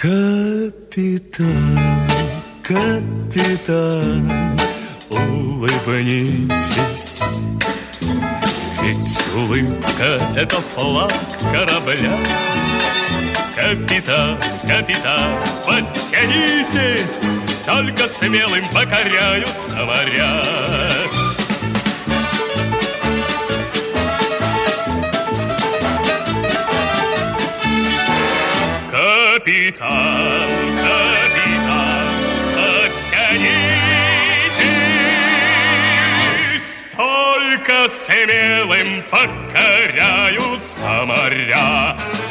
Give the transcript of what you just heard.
Капитан, капитан, улыбнитесь, ведь улыбка — это флаг корабля. Капитан, капитан, подтянитесь, только смелым покоряются моря. Капитан, капитан, подтянитесь, только смелым покоряются моря.